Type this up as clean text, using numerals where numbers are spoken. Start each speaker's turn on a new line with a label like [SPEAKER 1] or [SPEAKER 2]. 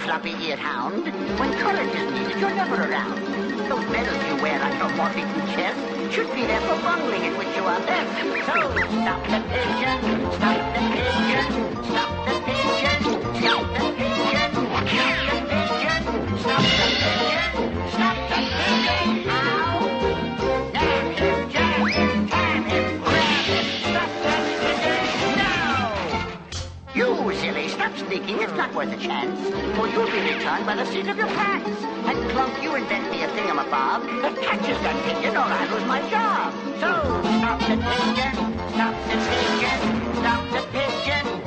[SPEAKER 1] floppy-eared hound. When courage is needed, you're never around. Those medals you wear on your moth-eaten chest should be there for bungling in which you are best. So, stop the pigeon, stop the pigeon, stop the pigeon, stop the pigeon, stop the pigeon, stop the pigeon, stop the pigeon. Ow! Nab him, jab him, tab him, grab him, stop that pigeon now! You silly, stop sneaking, it's not worth a chance, for you'll be returned by the seat of your pants. And Clunk, you invent me a thingamabob that catches that pigeon or I lose my job. So, stop the pigeon, stop the pigeon, stop the pigeon,